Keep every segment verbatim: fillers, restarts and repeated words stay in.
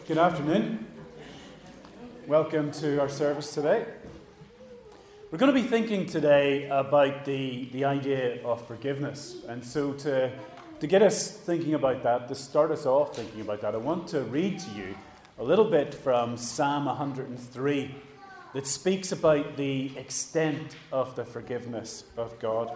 Good afternoon. Welcome to our service today. We're going to be thinking today about the, the idea of forgiveness. And so to, to get us thinking about that, to start us off thinking about that, I want to read to you a little bit from Psalm one hundred three that speaks about the extent of the forgiveness of God.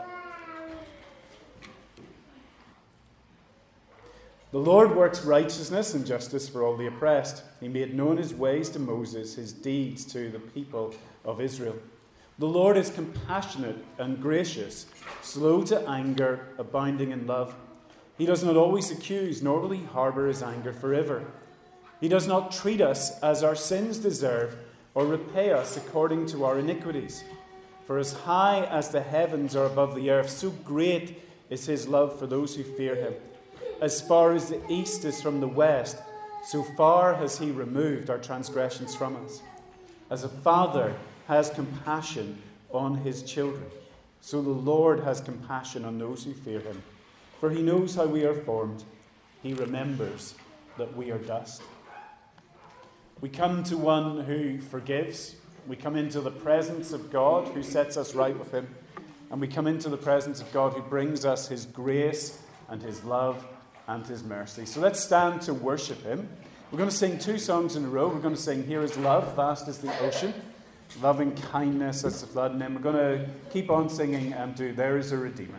The Lord works righteousness and justice for all the oppressed. He made known his ways to Moses, his deeds to the people of Israel. The Lord is compassionate and gracious, slow to anger, abounding in love. He does not always accuse, nor will he harbor his anger forever. He does not treat us as our sins deserve, or repay us according to our iniquities. For as high as the heavens are above the earth, so great is his love for those who fear him. As far as the east is from the west, so far has he removed our transgressions from us. As a father has compassion on his children, so the Lord has compassion on those who fear him. For he knows how we are formed. He remembers that we are dust. We come to one who forgives. We come into the presence of God who sets us right with him. And we come into the presence of God who brings us his grace and his love and his mercy. So let's stand to worship him. We're going to sing two songs in a row. We're going to sing Here is Love, Vast as the Ocean, Loving Kindness as the Flood, and then we're going to keep on singing and do There is a Redeemer.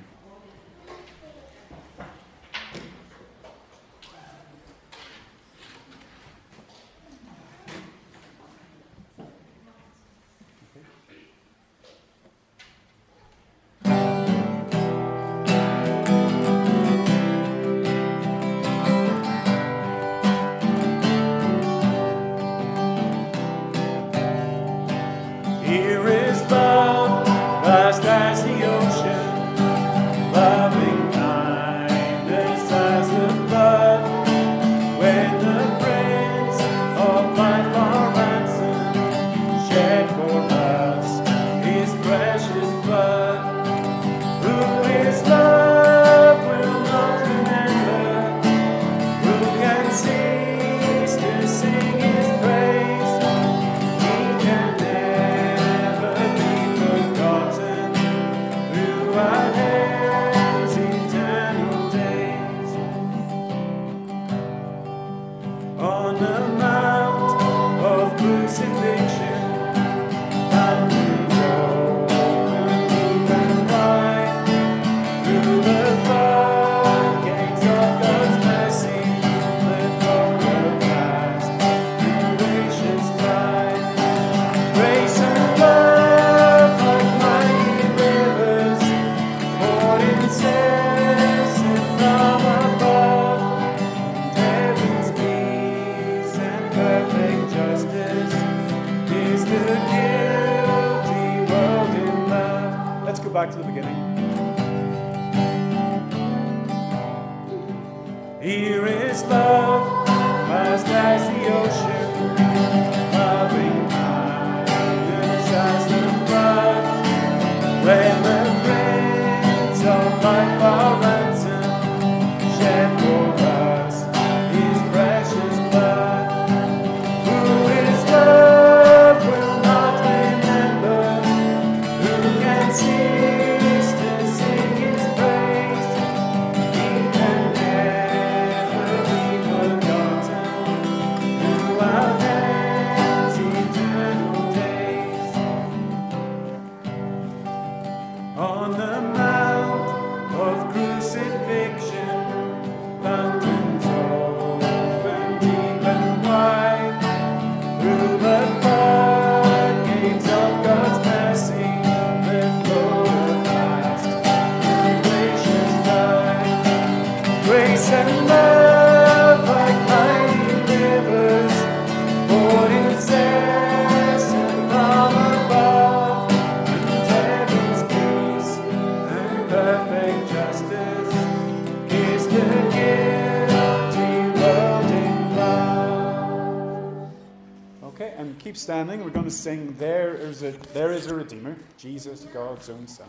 Back to the beginning. Here is love, vast as the ocean, loving kindness as the flood. When the prince of life our ransom shed for us his precious blood. Who is love will not remember, who can see keep standing. We're going to sing There is a, there is a Redeemer, Jesus, God's own Son.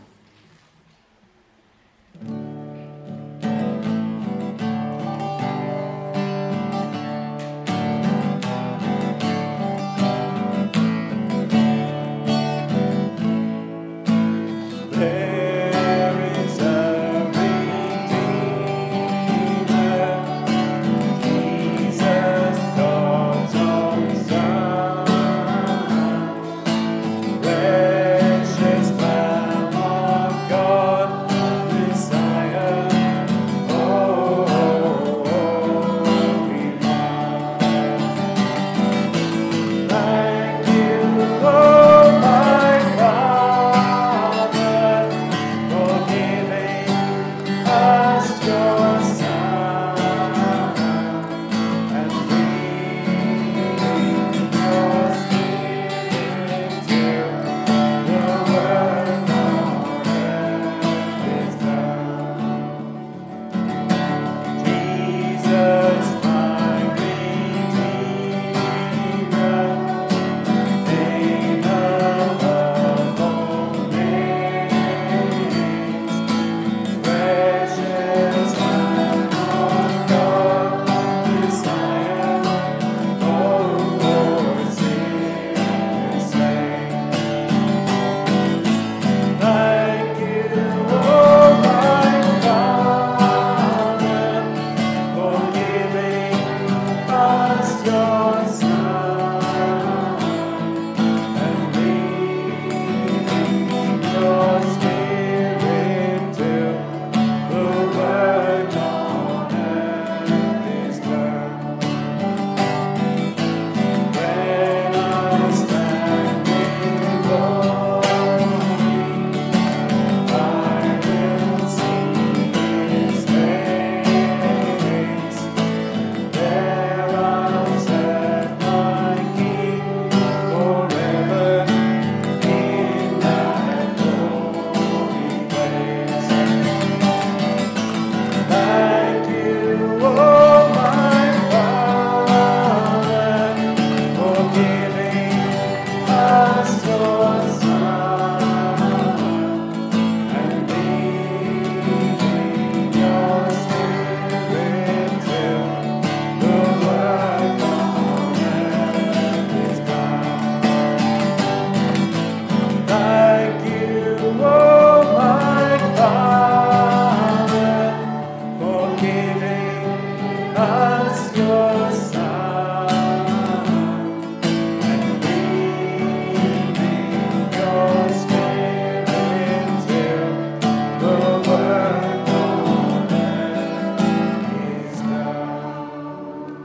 as your Son, and breathing your Spirit till the work on earth is done.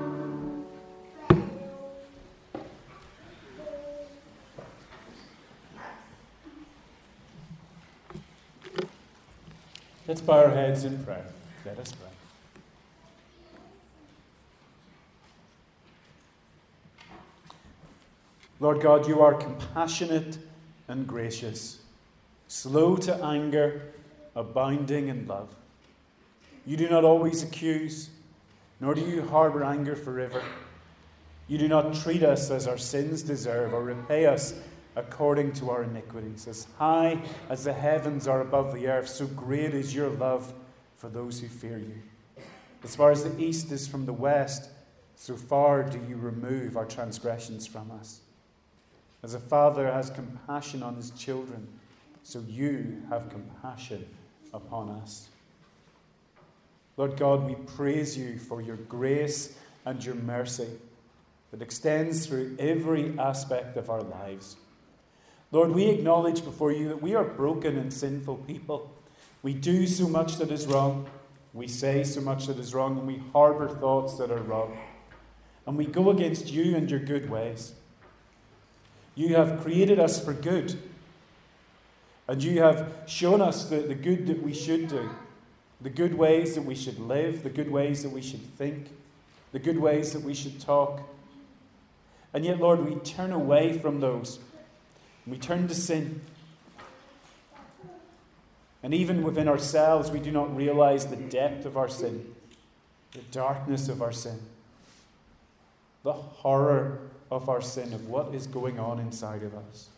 Let's bow our heads in prayer. Let us pray. Lord God, you are compassionate and gracious, slow to anger, abounding in love. You do not always accuse, nor do you harbor anger forever. You do not treat us as our sins deserve, or repay us according to our iniquities. As high as the heavens are above the earth, so great is your love for those who fear you. As far as the east is from the west, so far do you remove our transgressions from us. As a father has compassion on his children, so you have compassion upon us. Lord God, we praise you for your grace and your mercy that extends through every aspect of our lives. Lord, we acknowledge before you that we are broken and sinful people. We do so much that is wrong. We say so much that is wrong, and we harbour thoughts that are wrong. And we go against you and your good ways. You have created us for good. And you have shown us the, the good that we should do, the good ways that we should live, the good ways that we should think, the good ways that we should talk. And yet, Lord, we turn away from those. We turn to sin. And even within ourselves, we do not realize the depth of our sin, the darkness of our sin, the horror of our sin, of what is going on inside of us.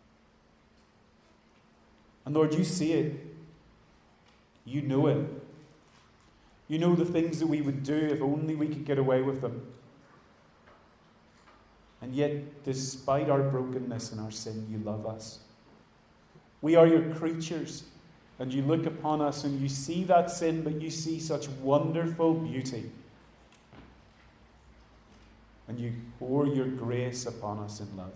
And Lord, you see it. You know it. You know the things that we would do if only we could get away with them. And yet, despite our brokenness and our sin, you love us. We are your creatures, and you look upon us and you see that sin, but you see such wonderful beauty. And you pour your grace upon us in love.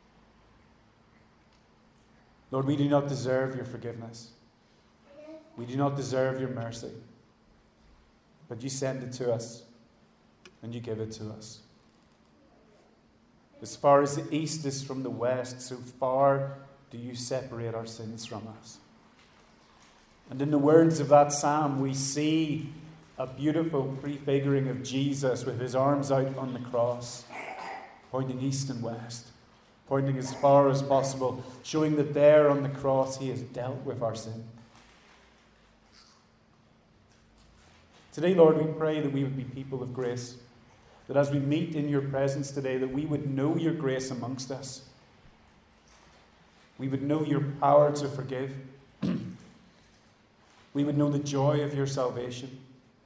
Lord, we do not deserve your forgiveness. We do not deserve your mercy. But you send it to us, and you give it to us. As far as the east is from the west, so far do you separate our sins from us. And in the words of that psalm, we see a beautiful prefiguring of Jesus with his arms out on the cross, pointing east and west, pointing as far as possible, showing that there on the cross he has dealt with our sin. Today, Lord, we pray that we would be people of grace, that as we meet in your presence today, that we would know your grace amongst us. We would know your power to forgive. We would know the joy of your salvation.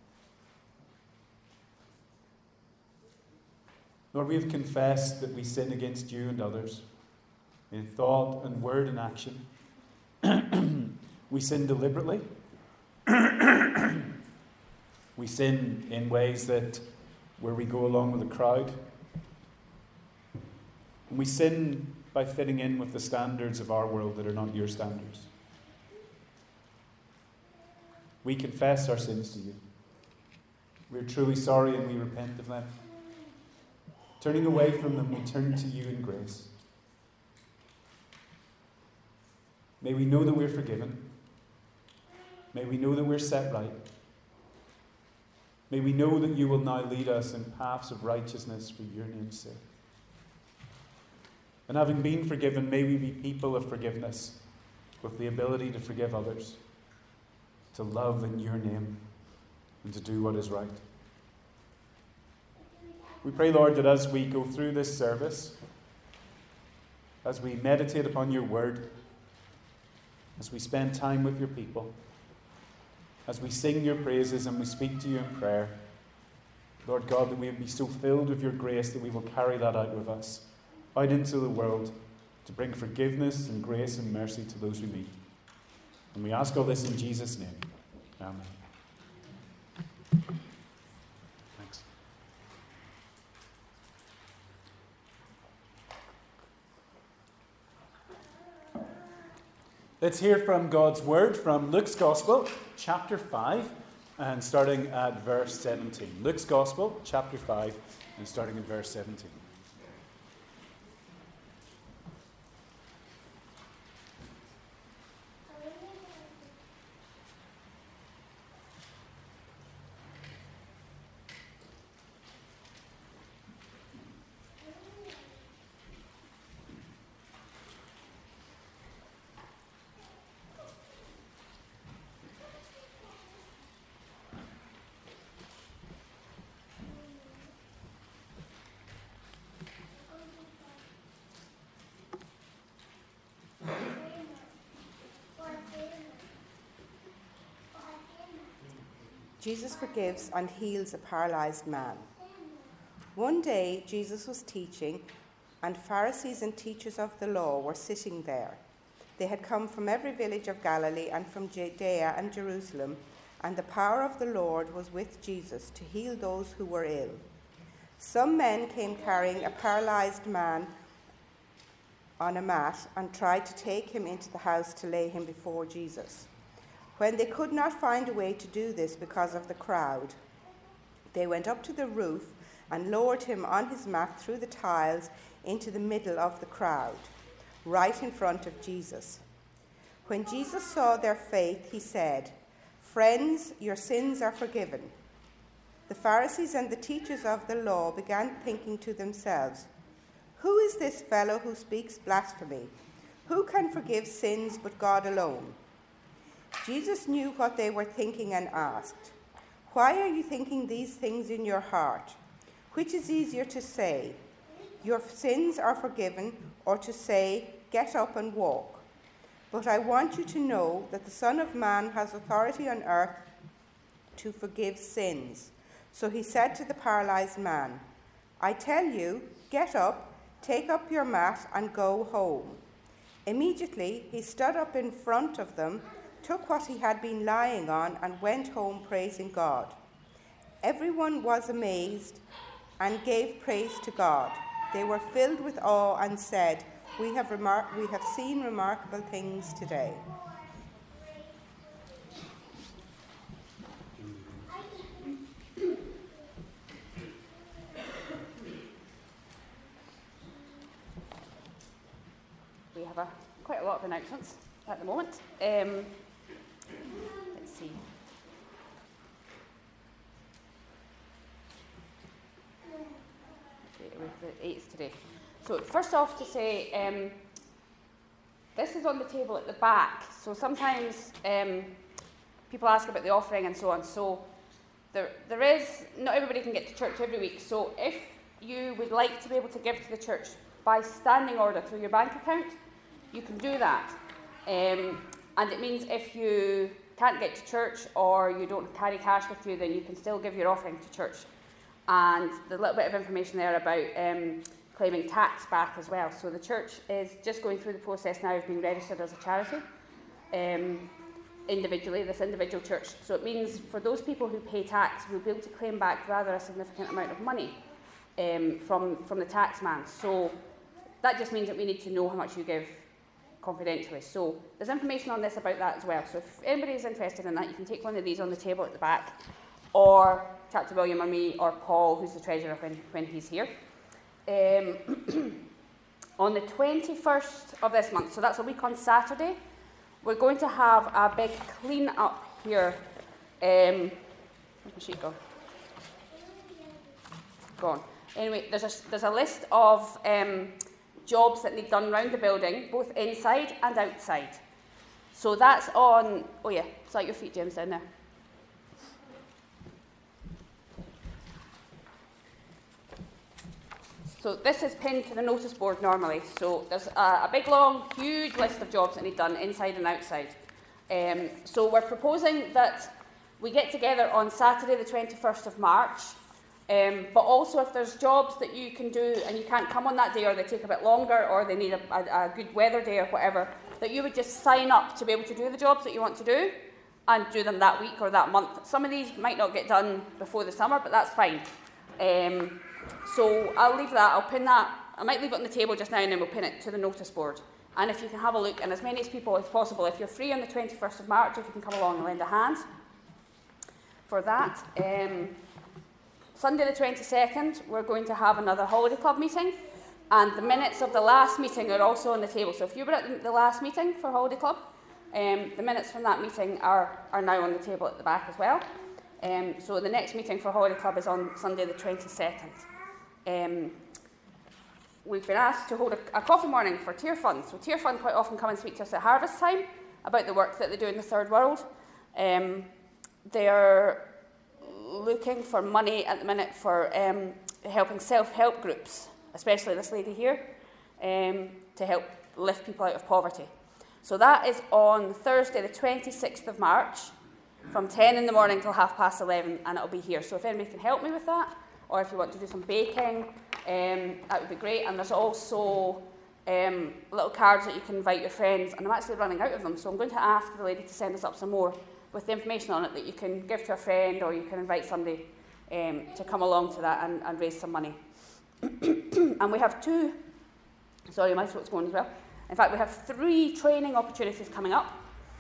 Lord, we have confessed that we sin against you and others in thought and word and action. We sin deliberately. We sin in ways that where we go along with the crowd. And we sin by fitting in with the standards of our world that are not your standards. We confess our sins to you. We're truly sorry and we repent of them. Turning away from them, we turn to you in grace. May we know that we're forgiven. May we know that we're set right. May we know that you will now lead us in paths of righteousness for your name's sake. And having been forgiven, may we be people of forgiveness with the ability to forgive others, to love in your name, and to do what is right. We pray, Lord, that as we go through this service, as we meditate upon your word, as we spend time with your people, as we sing your praises and we speak to you in prayer, Lord God, that we would be so filled with your grace that we will carry that out with us, out into the world, to bring forgiveness and grace and mercy to those we meet. And we ask all this in Jesus' name. Amen. Thanks. Let's hear from God's Word from Luke's Gospel, chapter five, and starting at verse seventeen. Luke's Gospel, chapter five, and starting in verse seventeen. Jesus forgives and heals a paralyzed man. One day, Jesus was teaching, and Pharisees and teachers of the law were sitting there. They had come from every village of Galilee and from Judea and Jerusalem, and the power of the Lord was with Jesus to heal those who were ill. Some men came carrying a paralyzed man on a mat and tried to take him into the house to lay him before Jesus. When they could not find a way to do this because of the crowd, they went up to the roof and lowered him on his mat through the tiles into the middle of the crowd, right in front of Jesus. When Jesus saw their faith, he said, "Friends, your sins are forgiven." The Pharisees and the teachers of the law began thinking to themselves, "Who is this fellow who speaks blasphemy? Who can forgive sins but God alone?" Jesus knew what they were thinking and asked, "Why are you thinking these things in your heart? Which is easier to say, 'Your sins are forgiven,' or to say, 'Get up and walk'? But I want you to know that the Son of Man has authority on earth to forgive sins." So he said to the paralyzed man, "I tell you, get up, take up your mat, and go home." Immediately he stood up in front of them, took what he had been lying on, and went home praising God. Everyone was amazed and gave praise to God. They were filled with awe and said, we have, remar- we have seen remarkable things today." We have a, quite a lot of announcements at the moment. Um, let's see. Okay, we're the eighth today. So first off to say, um, this is on the table at the back. So sometimes um, people ask about the offering and so on. So there, there is, not everybody can get to church every week. So if you would like to be able to give to the church by standing order through your bank account, you can do that. Um, and it means if you can't get to church or you don't carry cash with you, then you can still give your offering to church. And there's a little bit of information there about um, claiming tax back as well. So the church is just going through the process now of being registered as a charity, um, individually, this individual church. So it means for those people who pay tax, we'll be able to claim back rather a significant amount of money um, from, from the tax man. So that just means that we need to know how much you give confidentially. So there's information on this about that as well. So if anybody is interested in that, you can take one of these on the table at the back, or chat to William or me or Paul, who's the treasurer, when, when he's here. Um, on the twenty-first of this month, so that's a week on Saturday, we're going to have a big clean up here. Um, where's my sheet gone? Gone. Anyway, there's a, there's a list of um, jobs that need done around the building, both inside and outside. So that's on, oh yeah, it's like your feet, James, down there. So this is pinned to the notice board normally. So there's a, a big, long, huge list of jobs that need done inside and outside. Um, so we're proposing that we get together on Saturday the twenty-first of March. Um, but also if there's jobs that you can do and you can't come on that day, or they take a bit longer, or they need a, a, a good weather day or whatever, that you would just sign up to be able to do the jobs that you want to do and do them that week or that month. Some of these might not get done before the summer, but that's fine. Um, so I'll leave that, I'll pin that, I might leave it on the table just now and then we'll pin it to the notice board. And if you can have a look, and as many people as possible, if you're free on the twenty-first of March, if you can come along and lend a hand for that. Um, Sunday the twenty-second, we're going to have another Holiday Club meeting, and the minutes of the last meeting are also on the table. So if you were at the last meeting for Holiday Club, um, the minutes from that meeting are, are now on the table at the back as well. Um, so the next meeting for Holiday Club is on Sunday the twenty-second. Um, We've been asked to hold a, a coffee morning for Tear Fund. So Tear Fund quite often come and speak to us at harvest time about the work that they do in the Third World. Um, they're looking for money at the minute for um, helping self-help groups, especially this lady here, um, to help lift people out of poverty. So that is on Thursday the twenty-sixth of March from ten in the morning till half past eleven, and it'll be here. So if anybody can help me with that, or if you want to do some baking, Um, that would be great. And there's also um, little cards that you can invite your friends, and I'm actually running out of them, so I'm going to ask the lady to send us up some more with the information on it that you can give to a friend, or you can invite somebody um, to come along to that and, and raise some money. And we have two, sorry, my throat's going as well. In fact, we have three training opportunities coming up.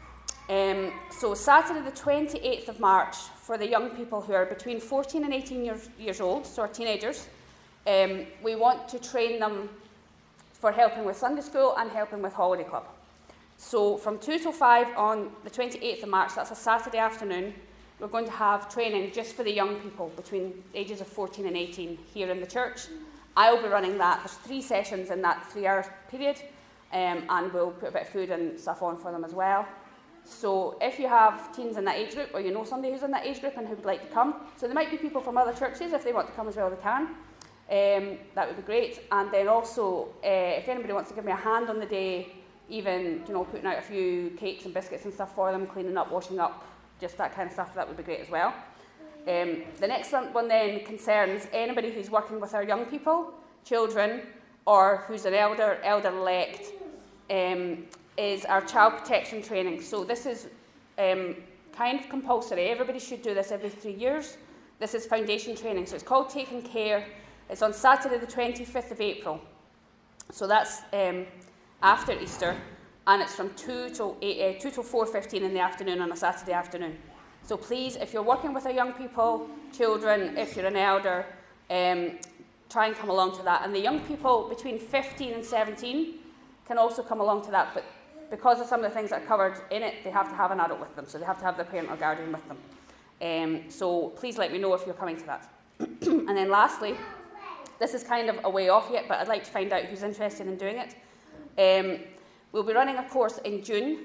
Um, so Saturday the twenty-eighth of March for the young people who are between fourteen and eighteen years, years old, so our teenagers. Um, we want to train them for helping with Sunday school and helping with Holiday Club. So from two till five on the twenty-eighth of March, that's a Saturday afternoon, we're going to have training just for the young people between the ages of fourteen and eighteen here in the church. I'll be running that. There's three sessions in that three-hour period, um, and we'll put a bit of food and stuff on for them as well. So if you have teens in that age group, or you know somebody who's in that age group and who would like to come, so there might be people from other churches, if they want to come as well, they can. Um, that would be great. And then also, uh, if anybody wants to give me a hand on the day, even, you know, putting out a few cakes and biscuits and stuff for them, cleaning up, washing up, just that kind of stuff, that would be great as well. Um, the next one then concerns anybody who's working with our young people, children, or who's an elder, elder-elect, um, is our child protection training. So this is um, kind of compulsory. Everybody should do this every three years. This is foundation training, so it's called Taking Care. It's on Saturday the twenty-fifth of April, so that's um, after Easter, and it's from two till eight, uh, two till four fifteen in the afternoon on a Saturday afternoon. So please, if you're working with our young people, children, if you're an elder, um, try and come along to that. And the young people between fifteen and seventeen can also come along to that, but because of some of the things that are covered in it, they have to have an adult with them, so they have to have their parent or guardian with them. Um, so please let me know if you're coming to that. And then lastly, this is kind of a way off yet, but I'd like to find out who's interested in doing it. Um, we'll be running a course in June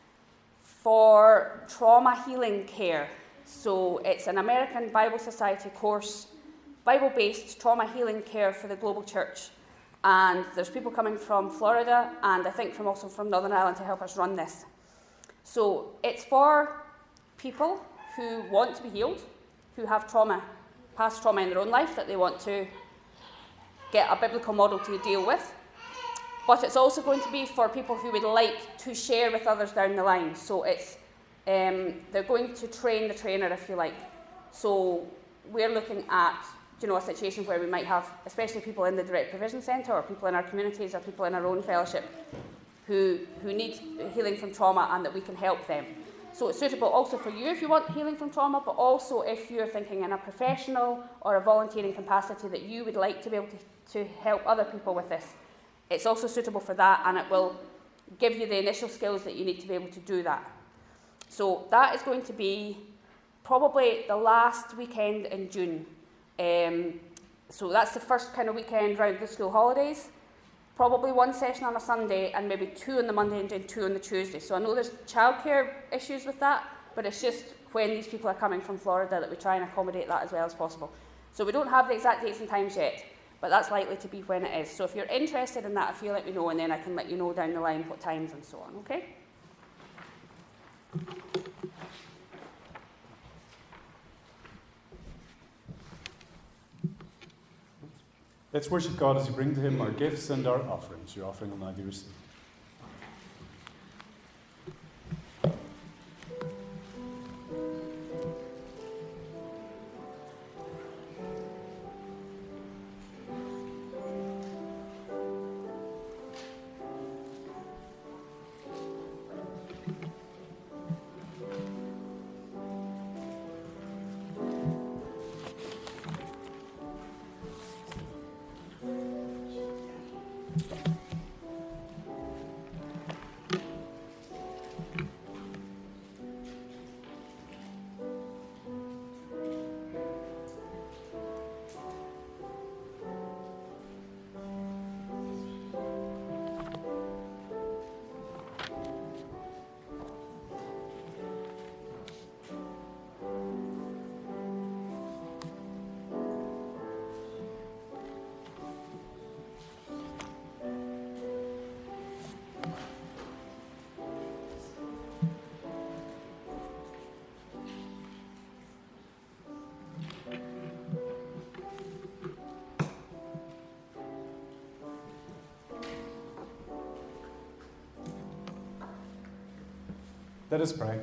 for trauma healing care. So it's an American Bible Society course, Bible-based trauma healing care for the global church. And there's people coming from Florida and I think from also from Northern Ireland to help us run this. So it's for people who want to be healed, who have trauma, past trauma in their own life that they want to get a biblical model to deal with. But it's also going to be for people who would like to share with others down the line. So it's um, they're going to train the trainer, if you like. So we're looking at, you know, a situation where we might have, especially people in the Direct Provision Centre or people in our communities or people in our own fellowship who, who need healing from trauma, and that we can help them. So it's suitable also for you if you want healing from trauma, but also if you're thinking in a professional or a volunteering capacity that you would like to be able to, to help other people with this. It's also suitable for that, and it will give you the initial skills that you need to be able to do that. So that is going to be probably the last weekend in June. Um, so that's the first kind of weekend round the school holidays. Probably one session on a Sunday and maybe two on the Monday and then two on the Tuesday. So I know there's childcare issues with that, but it's just when these people are coming from Florida that we try and accommodate that as well as possible. So we don't have the exact dates and times yet, but that's likely to be when it is. So if you're interested in that, if you let me know, and then I can let you know down the line what times and so on, okay? Let's worship God as we bring to Him our gifts and our offerings. Your offering will now be received. Let us pray.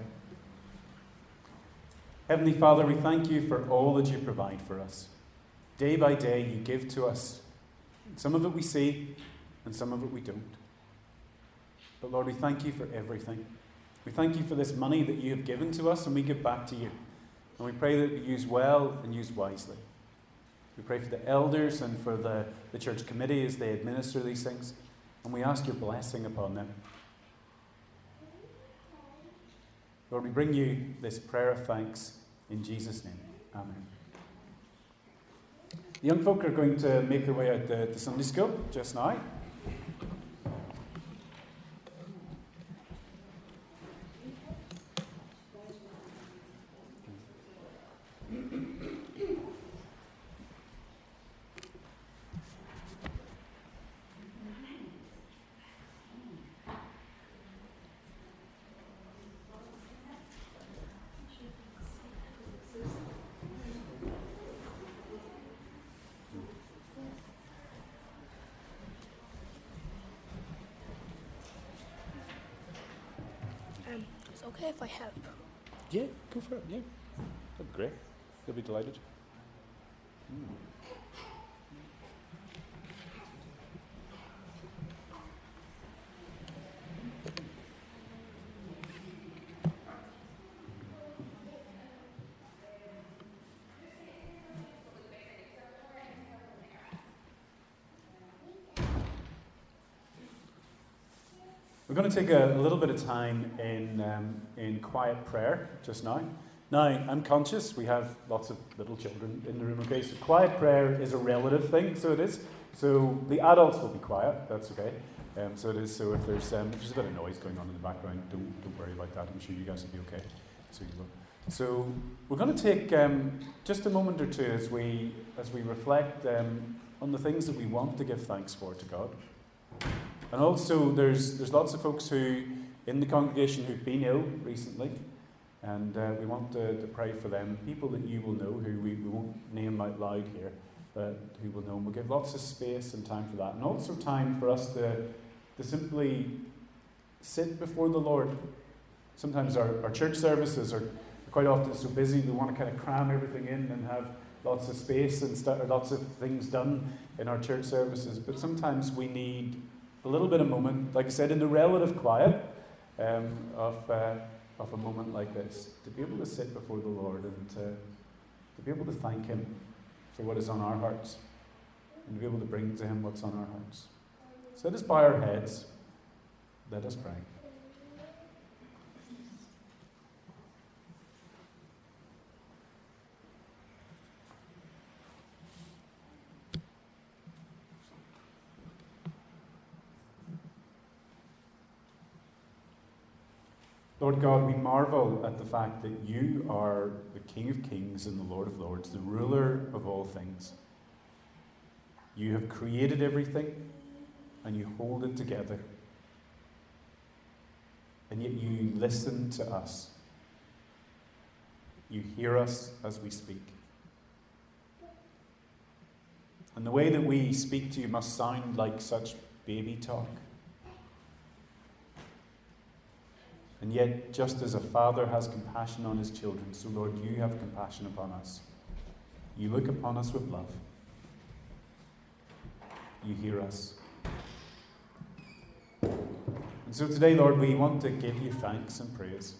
Heavenly Father, we thank you for all that you provide for us. Day by day you give to us. Some of it we see, and some of it we don't. But Lord, we thank you for everything. We thank you for this money that you have given to us, and we give back to you. And we pray that we use well and use wisely. We pray for the elders and for the, the church committee as they administer these things. And we ask your blessing upon them. Lord, we bring you this prayer of thanks in Jesus' name. Amen. The young folk are going to make their way out to, to Sunday school just now. Um, it's okay if I help. Yeah, go for it, yeah. That'd be great. They'll be delighted. Mm. We're going to take a, a little bit of time in, um, in quiet prayer just now. Now, I'm conscious we have lots of little children in the room, okay? So quiet prayer is a relative thing, so it is. So the adults will be quiet, that's okay. Um, so it is, so if there's, um, if there's a bit of noise going on in the background, don't, don't worry about that. I'm sure you guys will be okay. So, you will. So we're going to take um, just a moment or two as we, as we reflect um, on the things that we want to give thanks for to God. And also, there's there's lots of folks who in the congregation who've been ill recently, and uh, we want to, to pray for them. People that you will know, who we, we won't name out loud here, but who will know. And we'll give lots of space and time for that, and also time for us to to simply sit before the Lord. Sometimes our, our church services are quite often so busy we want to kind of cram everything in and have lots of space and st- or lots of things done in our church services. But sometimes we need a little bit of moment, like I said, in the relative quiet um, of uh, of a moment like this, to be able to sit before the Lord and to, to be able to thank Him for what is on our hearts, and to be able to bring to Him what's on our hearts. So let us bow our heads. Let us pray. Lord God, we marvel at the fact that you are the King of Kings and the Lord of Lords, the ruler of all things. You have created everything and you hold it together. And yet you listen to us. You hear us as we speak. And the way that we speak to you must sound like such baby talk. And yet, just as a father has compassion on his children, so Lord, you have compassion upon us. You look upon us with love. You hear us. And so today, Lord, we want to give you thanks and praise.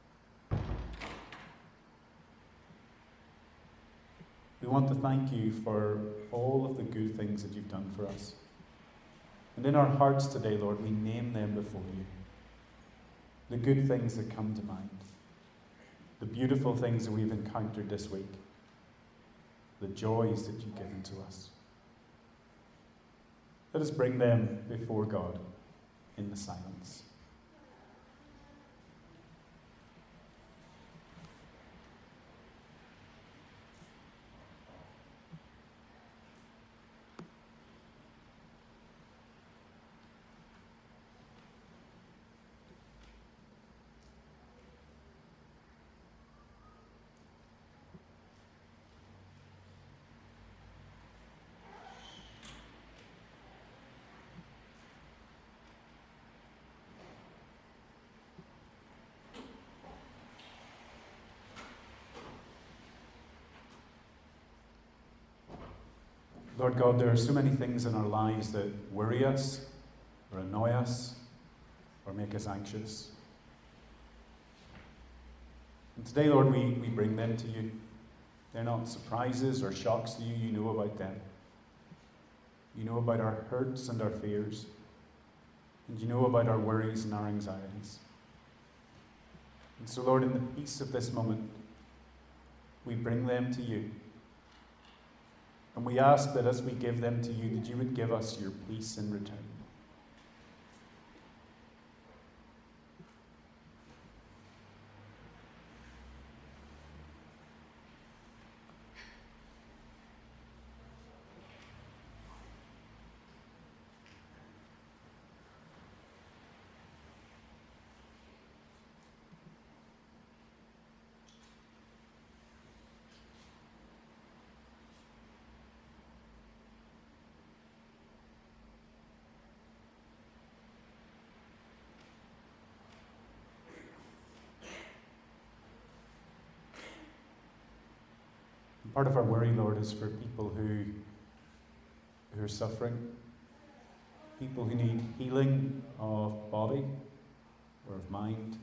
We want to thank you for all of the good things that you've done for us. And in our hearts today, Lord, we name them before you. The good things that come to mind, the beautiful things that we've encountered this week, the joys that you've given to us. Let us bring them before God in the silence. Lord God, there are so many things in our lives that worry us, or annoy us, or make us anxious. And today, Lord, we, we bring them to you. They're not surprises or shocks to you. You know about them. You know about our hurts and our fears. And you know about our worries and our anxieties. And so, Lord, in the peace of this moment, we bring them to you. And we ask that as we give them to you, that you would give us your peace in return. Part of our worry, Lord, is for people who, who are suffering, people who need healing of body or of mind.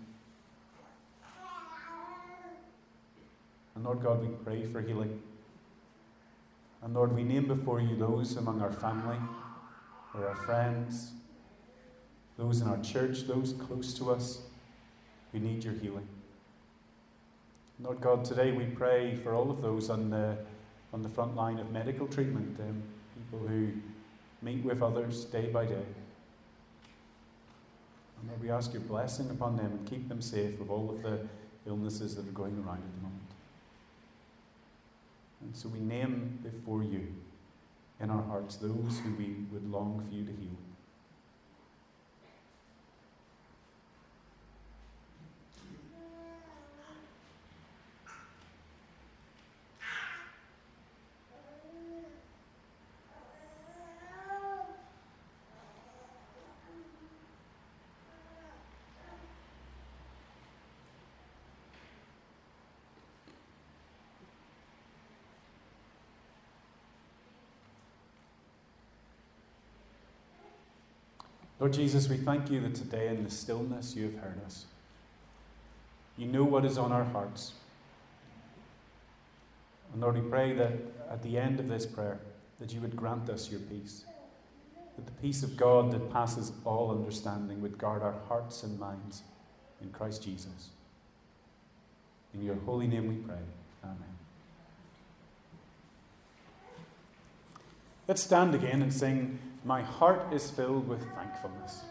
And Lord God, we pray for healing. And Lord, we name before you those among our family or our friends, those in our church, those close to us who need your healing. Lord God, today we pray for all of those on the on the front line of medical treatment, um, people who meet with others day by day. And Lord, we ask your blessing upon them and keep them safe of all of the illnesses that are going around at the moment. And so we name before you in our hearts those who we would long for you to heal. Lord Jesus, we thank you that today in the stillness you have heard us. You know what is on our hearts. And Lord, we pray that at the end of this prayer, that you would grant us your peace. That the peace of God that passes all understanding would guard our hearts and minds in Christ Jesus. In your holy name we pray. Amen. Let's stand again and sing, "My heart is filled with thankfulness."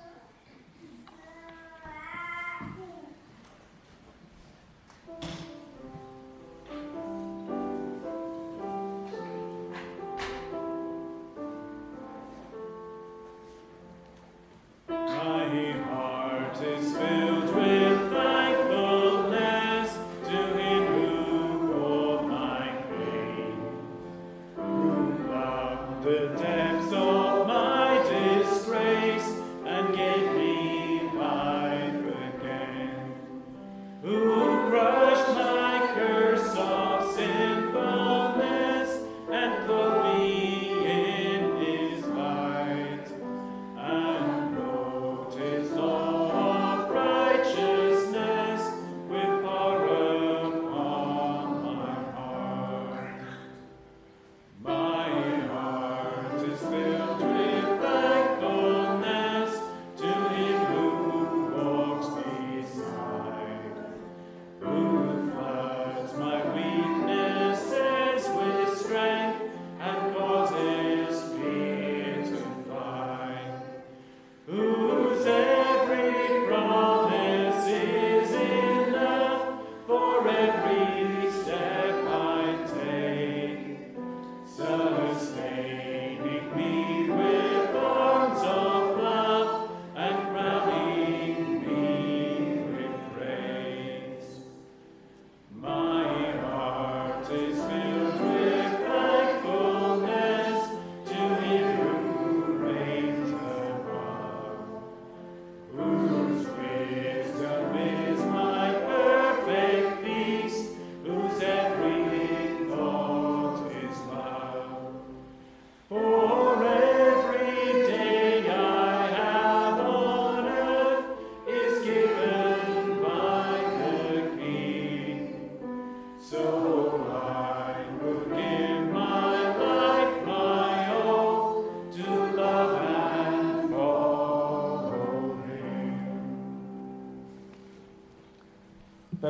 Is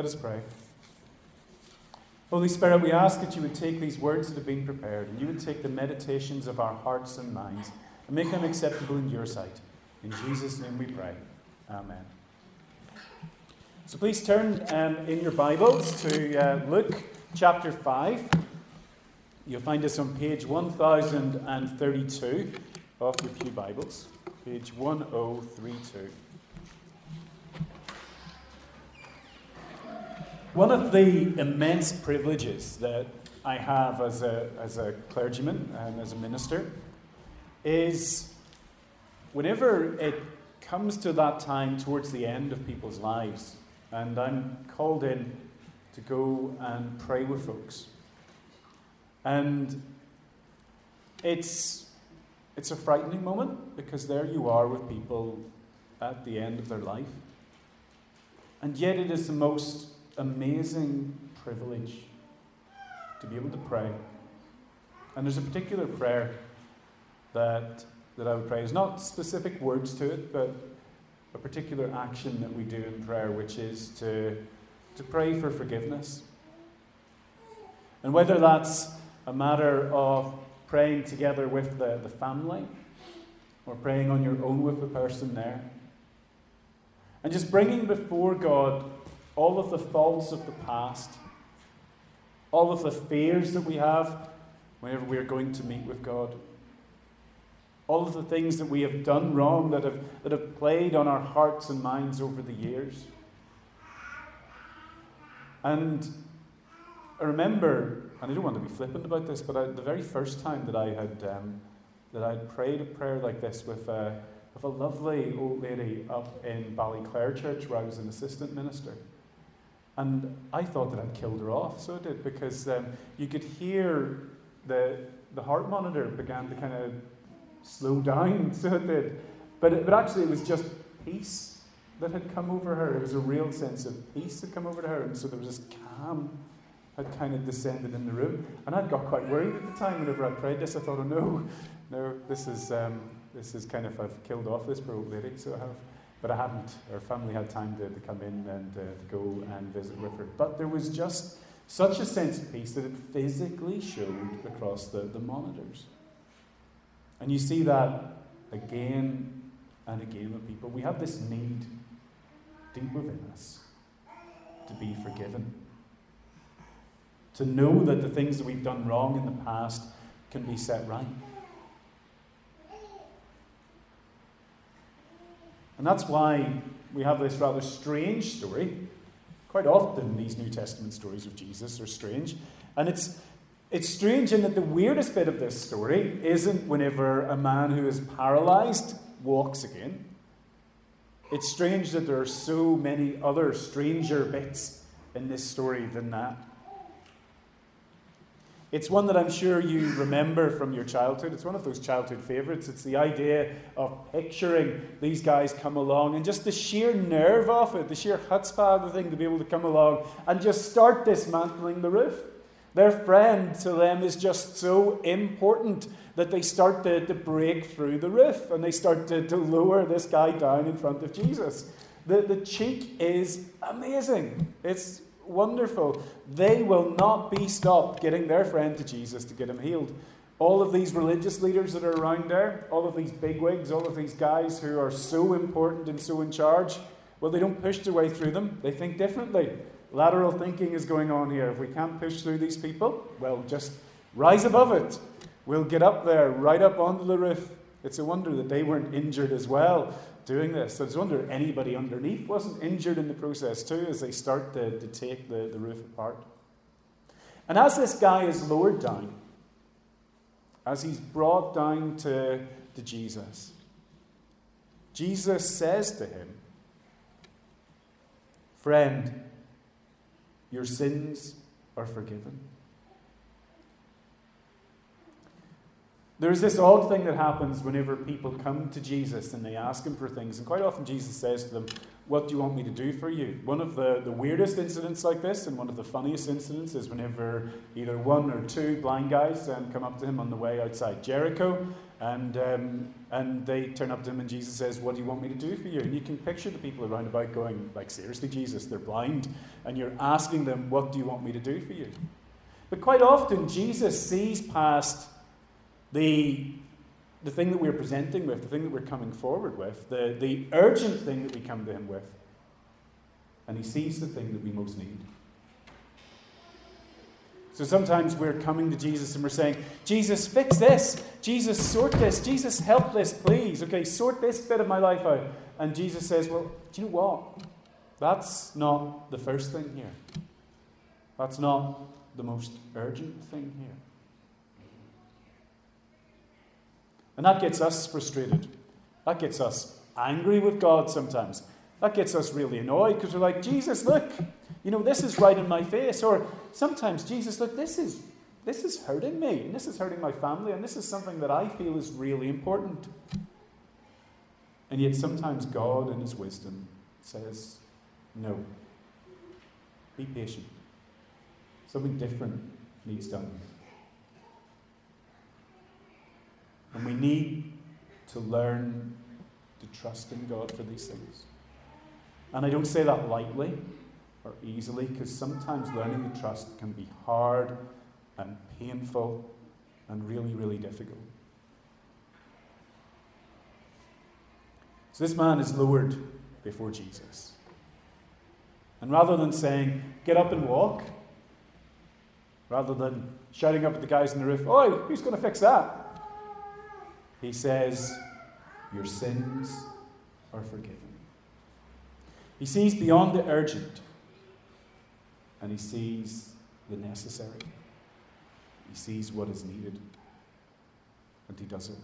Let us pray. Holy Spirit, we ask that you would take these words that have been prepared and you would take the meditations of our hearts and minds and make them acceptable in your sight. In Jesus' name we pray. Amen. So please turn um, in your Bibles to uh, Luke chapter five. You'll find us on page one thousand thirty-two of your Pew Bibles. Page one thousand thirty-two. One of the immense privileges that I have as a, as a clergyman and as a minister is whenever it comes to that time towards the end of people's lives, and I'm called in to go and pray with folks. And it's, it's a frightening moment because there you are with people at the end of their life. And yet it is the most amazing privilege to be able to pray. And there's a particular prayer that that I would pray. There's not specific words to it, but a particular action that we do in prayer, which is to, to pray for forgiveness. And whether that's a matter of praying together with the, the family, or praying on your own with the person there, and just bringing before God all of the faults of the past, all of the fears that we have whenever we are going to meet with God, all of the things that we have done wrong that have, that have played on our hearts and minds over the years. And I remember, and I don't want to be flippant about this, but I, the very first time that I had um, that I'd prayed a prayer like this with a, with a lovely old lady up in Ballyclare Church where I was an assistant minister. And I thought that I'd killed her off, so I did, because um, you could hear the the heart monitor began to kind of slow down, so it did. But, it, but actually it was just peace that had come over her. It was a real sense of peace that had come over to her, and so there was this calm had kind of descended in the room. And I'd got quite worried at the time whenever I prayed this. I thought, oh no, no, this is um, this is kind of, I've killed off this poor old lady, so I have. But I hadn't. Our family had time to, to come in and uh, to go and visit with her. But there was just such a sense of peace that it physically showed across the, the monitors. And you see that again and again with people. We have this need deep within us to be forgiven. To know that the things that we've done wrong in the past can be set right. And that's why we have this rather strange story. Quite often these New Testament stories of Jesus are strange. And it's it's strange in that the weirdest bit of this story isn't whenever a man who is paralyzed walks again. It's strange that there are so many other stranger bits in this story than that. It's one that I'm sure you remember from your childhood. It's one of those childhood favourites. It's the idea of picturing these guys come along and just the sheer nerve of it, the sheer chutzpah of the thing to be able to come along and just start dismantling the roof. Their friend to them is just so important that they start to, to break through the roof and they start to, to lower this guy down in front of Jesus. The, the cheek is amazing. It's wonderful. They will not be stopped getting their friend to Jesus to get him healed. All of these religious leaders that are around there, all of these bigwigs, all of these guys who are so important and so in charge, well, they don't push their way through them. They think differently. Lateral thinking is going on here. If we can't push through these people, well, just rise above it. We'll get up there, right up onto the roof. It's a wonder that they weren't injured as well doing this. It's a wonder anybody underneath wasn't injured in the process too as they start to, to take the, the roof apart. And as this guy is lowered down, as he's brought down to, to Jesus, Jesus says to him, "Friend, your sins are forgiven." There's this odd thing that happens whenever people come to Jesus and they ask him for things. And quite often Jesus says to them, "What do you want me to do for you?" One of the, the weirdest incidents like this, and one of the funniest incidents, is whenever either one or two blind guys um, come up to him on the way outside Jericho. And, um, and they turn up to him and Jesus says, what do you want me to do for you? And you can picture the people around about going, like, seriously, Jesus, they're blind. And you're asking them, what do you want me to do for you? But quite often, Jesus sees past the, the thing that we're presenting with, the thing that we're coming forward with, the, the urgent thing that we come to him with. And he sees the thing that we most need. So sometimes we're coming to Jesus and we're saying, Jesus, fix this. Jesus, sort this. Jesus, help this, please. Okay, sort this bit of my life out. And Jesus says, well, do you know what? That's not the first thing here. That's not the most urgent thing here. And that gets us frustrated. That gets us angry with God sometimes. That gets us really annoyed because we're like, Jesus, look, you know, this is right in my face. Or sometimes, Jesus, look, this is this is hurting me, and this is hurting my family, and this is something that I feel is really important. And yet sometimes God in his wisdom says, no, be patient. Something different needs done. And we need to learn to trust in God for these things. And I don't say that lightly or easily, because sometimes learning to trust can be hard and painful and really, really difficult. So this man is lowered before Jesus. And rather than saying, get up and walk, rather than shouting up at the guys on the roof, oi, who's going to fix that? He says, your sins are forgiven. He sees beyond the urgent, and he sees the necessary. He sees what is needed, and he does it.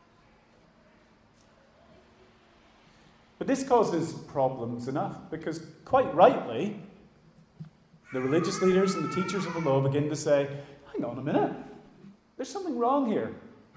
But this causes problems enough, because quite rightly, the religious leaders and the teachers of the law begin to say, hang on a minute, there's something wrong here.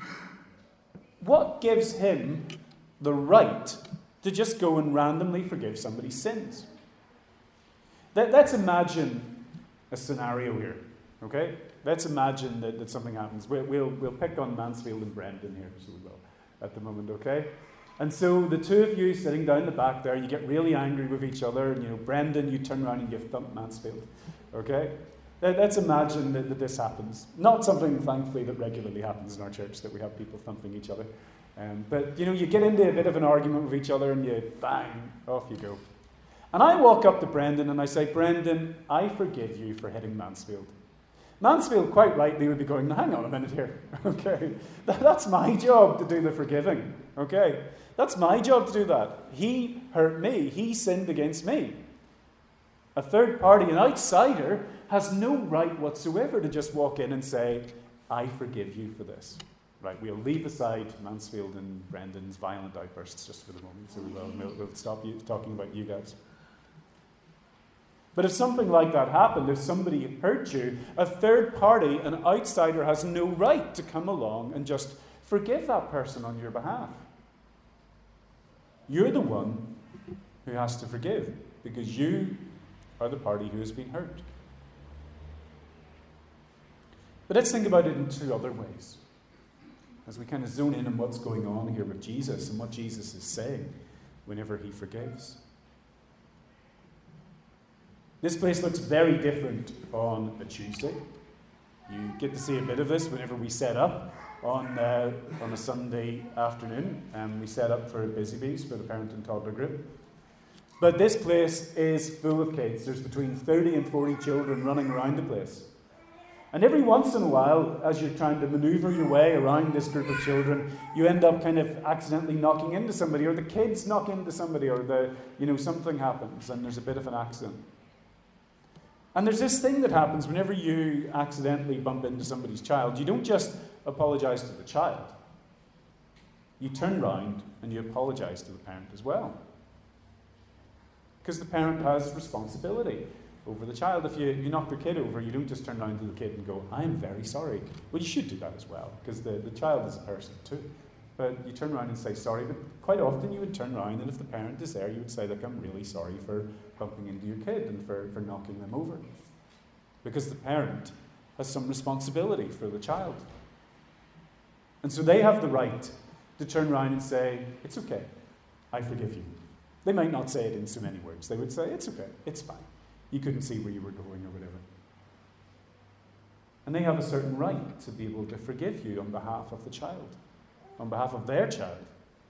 What gives him the right to just go and randomly forgive somebody's sins? Let, let's imagine a scenario here, okay? Let's imagine that, that something happens. We'll, we'll, we'll pick on Mansfield and Brendan here, so we will, at the moment, okay? And so the two of you sitting down the back there, you get really angry with each other, and you know, Brendan, you turn around and you thump Mansfield, okay? Let's imagine that, that this happens. Not something, thankfully, that regularly happens in our church, that we have people thumping each other. Um, but, you know, you get into a bit of an argument with each other and you, bang, off you go. And I walk up to Brendan and I say, Brendan, I forgive you for hitting Mansfield. Mansfield, quite rightly, would be going, hang on a minute here, okay? That, that's my job to do the forgiving, okay? That's my job to do that. He hurt me. He sinned against me. A third party, an outsider, has no right whatsoever to just walk in and say, I forgive you for this. Right, we'll leave aside Mansfield and Brendan's violent outbursts just for the moment, so we will, we'll, we'll stop you, talking about you guys. But if something like that happened, if somebody hurt you, a third party, an outsider, has no right to come along and just forgive that person on your behalf. You're the one who has to forgive, because you are the party who has been hurt. But let's think about it in two other ways, as we kind of zone in on what's going on here with Jesus and what Jesus is saying whenever he forgives. This place looks very different on a Tuesday. You get to see a bit of this whenever we set up on uh, on a Sunday afternoon. Um, we set up for Busy Bees, for the parent and toddler group. But this place is full of kids. There's between thirty and forty children running around the place. And every once in a while, as you're trying to maneuver your way around this group of children, you end up kind of accidentally knocking into somebody, or the kids knock into somebody, or the you know something happens and there's a bit of an accident. And there's this thing that happens whenever you accidentally bump into somebody's child. You don't just apologize to the child. You turn round and you apologize to the parent as well. Because the parent has responsibility over the child. If you, you knock their kid over, you don't just turn around to the kid and go, I'm very sorry. Well, you should do that as well, because the, the child is a person too. But you turn around and say sorry, but quite often you would turn around, and if the parent is there, you would say, look, I'm really sorry for bumping into your kid and for, for knocking them over. Because the parent has some responsibility for the child. And so they have the right to turn around and say, it's okay, I forgive you. They might not say it in so many words. They would say, it's okay, it's fine. You couldn't see where you were going or whatever. And they have a certain right to be able to forgive you on behalf of the child, on behalf of their child.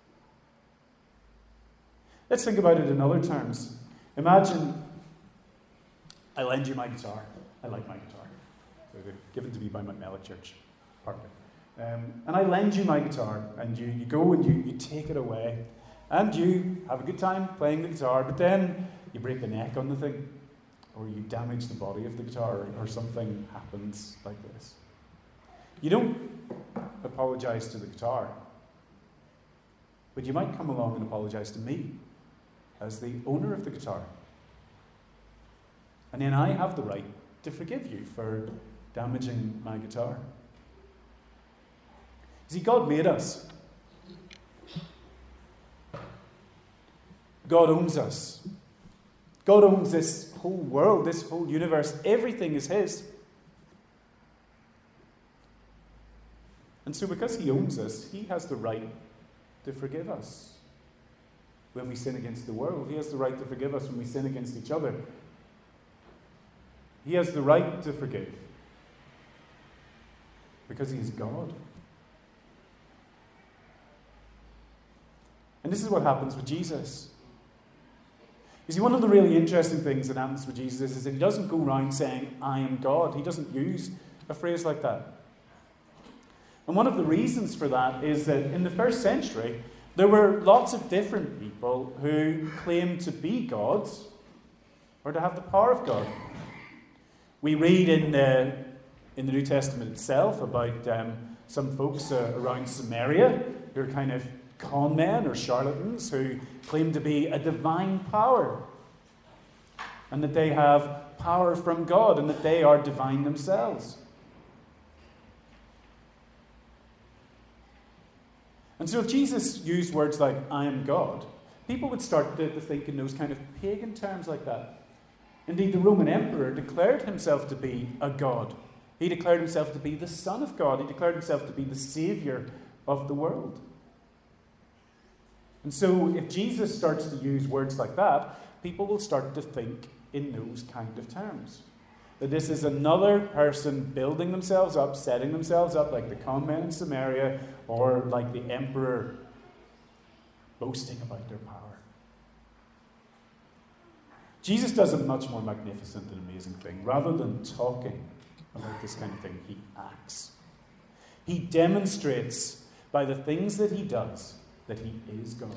Let's think about it in other terms. Imagine I lend you my guitar. I like my guitar. So they're given to me by McMillan Church, partly. Um, and I lend you my guitar, and you, you go and you, you take it away, and you have a good time playing the guitar, but then you break the neck on the thing, or you damage the body of the guitar, or something happens like this. You don't apologize to the guitar, but you might come along and apologize to me as the owner of the guitar. And then I have the right to forgive you for damaging my guitar. See, God made us. God owns us. God owns this whole world, this whole universe. Everything is His. And so because He owns us, He has the right to forgive us when we sin against the world. He has the right to forgive us when we sin against each other. He has the right to forgive because He is God. And this is what happens with Jesus. You see, one of the really interesting things that happens with Jesus is that He doesn't go around saying, I am God. He doesn't use a phrase like that. And one of the reasons for that is that in the first century, there were lots of different people who claimed to be gods or to have the power of God. We read in the, in the New Testament itself about um, some folks uh, around Samaria who are kind of con men or charlatans who claim to be a divine power and that they have power from God and that they are divine themselves. And so if Jesus used words like, I am God, people would start to, to think in those kind of pagan terms like that. Indeed, the Roman emperor declared himself to be a god. He declared himself to be the Son of God. He declared himself to be the Saviour of the world. And so if Jesus starts to use words like that, people will start to think in those kind of terms. That this is another person building themselves up, setting themselves up like the con men in Samaria, or like the emperor boasting about their power. Jesus does a much more magnificent and amazing thing. Rather than talking about this kind of thing, He acts. He demonstrates by the things that He does that He is God.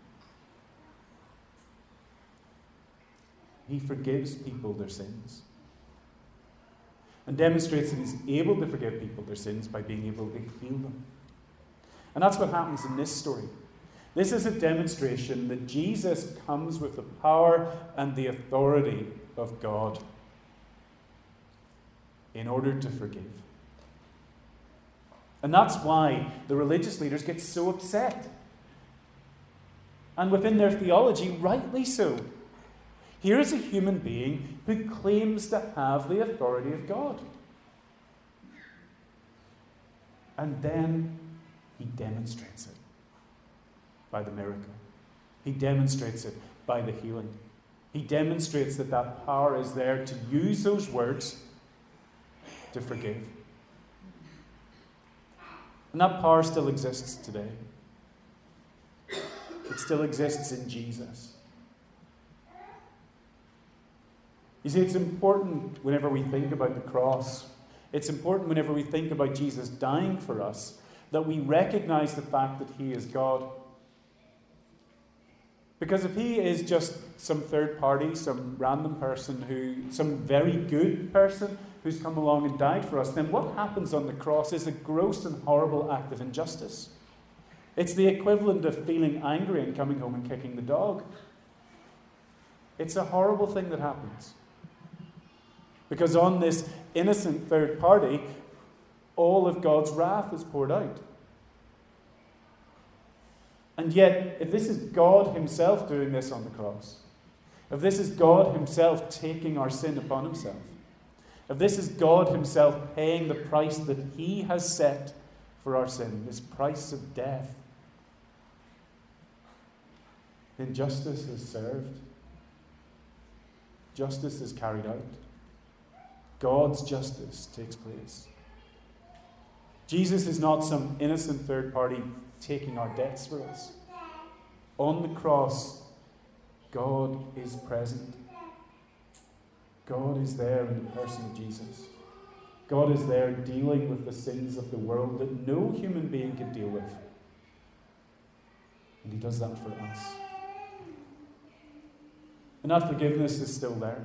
He forgives people their sins. And demonstrates that He's able to forgive people their sins by being able to heal them. And that's what happens in this story. This is a demonstration that Jesus comes with the power and the authority of God in order to forgive. And that's why the religious leaders get so upset. And within their theology, rightly so. Here is a human being who claims to have the authority of God. And then He demonstrates it by the miracle. He demonstrates it by the healing. He demonstrates that that power is there to use those words to forgive. And that power still exists today. It still exists in Jesus. You see, it's important whenever we think about the cross, it's important whenever we think about Jesus dying for us, that we recognize the fact that He is God. Because if He is just some third party, some random person, who, some very good person who's come along and died for us, then what happens on the cross is a gross and horrible act of injustice. It's the equivalent of feeling angry and coming home and kicking the dog. It's a horrible thing that happens. Because on this innocent third party, all of God's wrath is poured out. And yet, if this is God Himself doing this on the cross, if this is God Himself taking our sin upon Himself, if this is God Himself paying the price that He has set for our sin, his price of death, then justice is served. Justice is carried out. God's justice takes place. Jesus is not some innocent third party taking our debts for us. On the cross, God is present. God is there in the person of Jesus. God is there dealing with the sins of the world that no human being can deal with. And he does that for us. And that forgiveness is still there.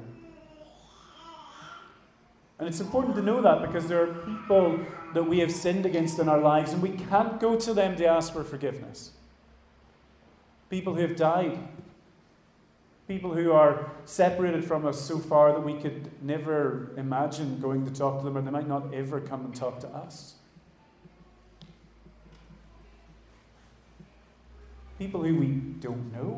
And it's important to know that because there are people that we have sinned against in our lives and we can't go to them to ask for forgiveness. People who have died. People who are separated from us so far that we could never imagine going to talk to them, or they might not ever come and talk to us. People who we don't know.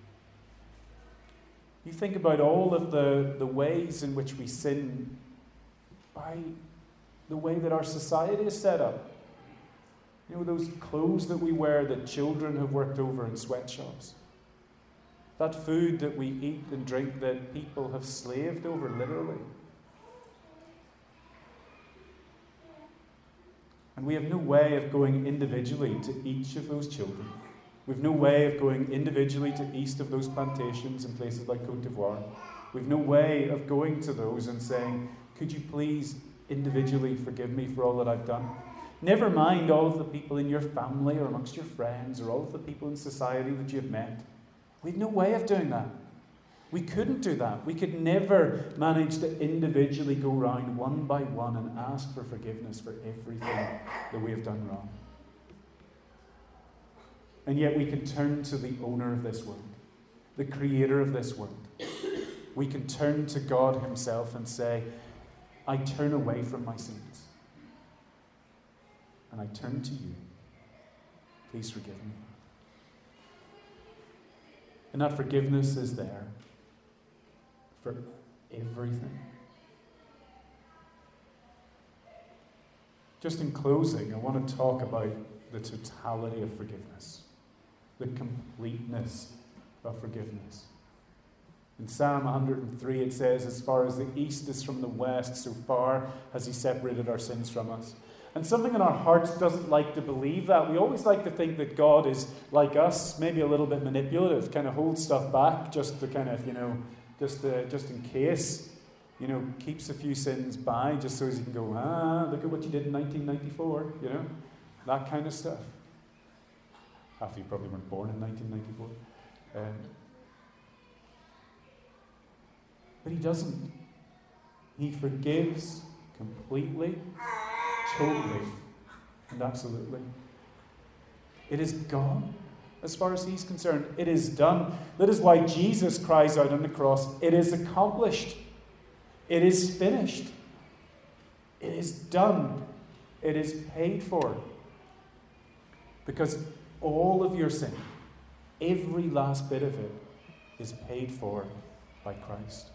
You think about all of the, the ways in which we sin by the way that our society is set up. You know, those clothes that we wear that children have worked over in sweatshops. That food that we eat and drink that people have slaved over, literally. And we have no way of going individually to each of those children. We have no way of going individually to east of those plantations in places like Côte d'Ivoire. We have no way of going to those and saying, could you please individually forgive me for all that I've done? Never mind all of the people in your family or amongst your friends or all of the people in society that you've met. We have no way of doing that. We couldn't do that. We could never manage to individually go round one by one and ask for forgiveness for everything that we have done wrong. And yet we can turn to the owner of this world, the creator of this world. We can turn to God himself and say, I turn away from my sins. And I turn to you. Please forgive me. And that forgiveness is there for everything. Just in closing, I want to talk about the totality of forgiveness, the completeness of forgiveness. In Psalm one hundred three it says, as far as the east is from the west, so far has he separated our sins from us. And something in our hearts doesn't like to believe that. We always like to think that God is like us, maybe a little bit manipulative, kind of holds stuff back just to kind of, you know, just uh, just in case, you know, keeps a few sins by just so as he can go, ah, look at what you did in nineteen ninety-four, you know, that kind of stuff. Half of you probably weren't born in nineteen ninety-four. Um, but he doesn't. He forgives completely, totally, and absolutely. It is gone as far as he's concerned. It is done. That is why Jesus cries out on the cross, it is accomplished. It is finished. It is done. It is paid for. Because all of your sin, every last bit of it, is paid for by Christ.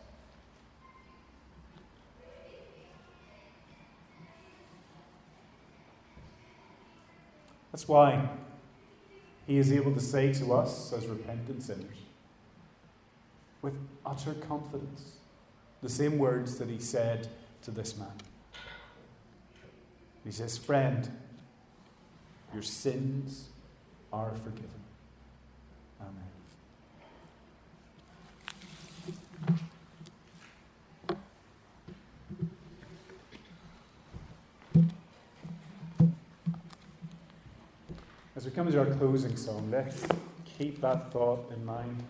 That's why he is able to say to us as repentant sinners, with utter confidence, the same words that he said to this man. He says, friend, your sins are forgiven. Amen. As we come to our closing song, let's keep that thought in mind.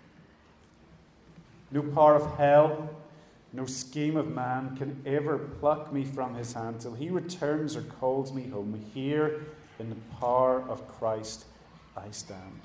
No power of hell, no scheme of man can ever pluck me from his hand till he returns or calls me home. Here in the power of Christ I stand.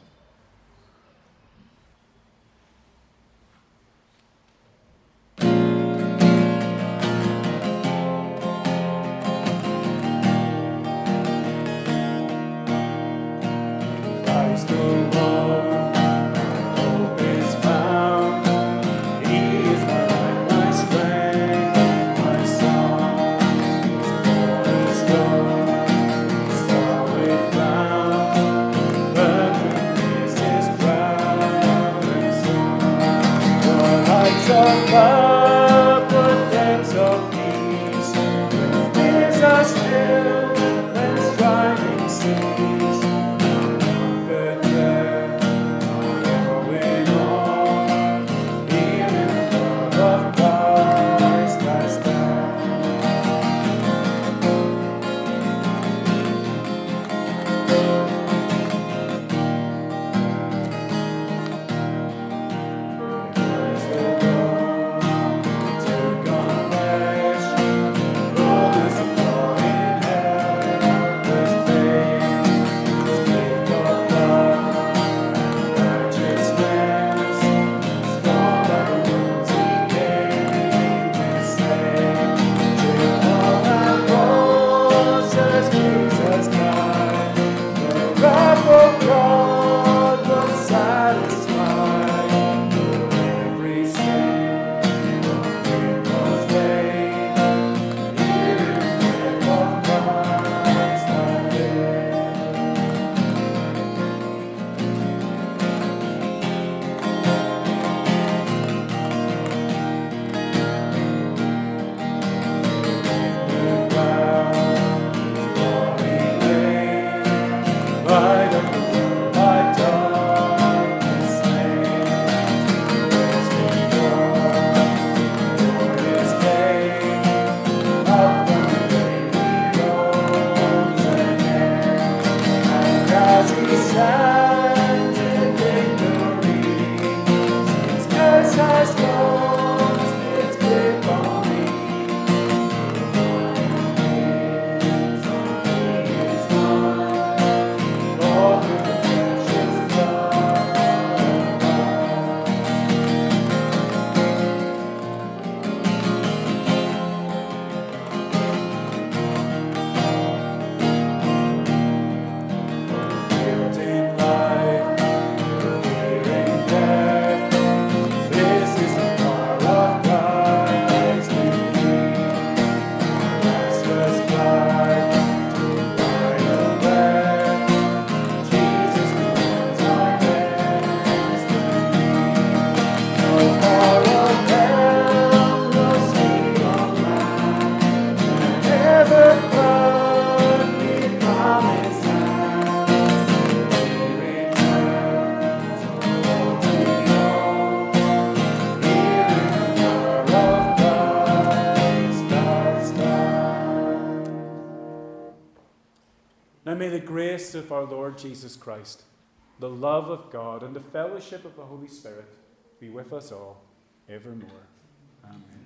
Stars Now may the grace of our Lord Jesus Christ, the love of God, and the fellowship of the Holy Spirit be with us all evermore. Amen.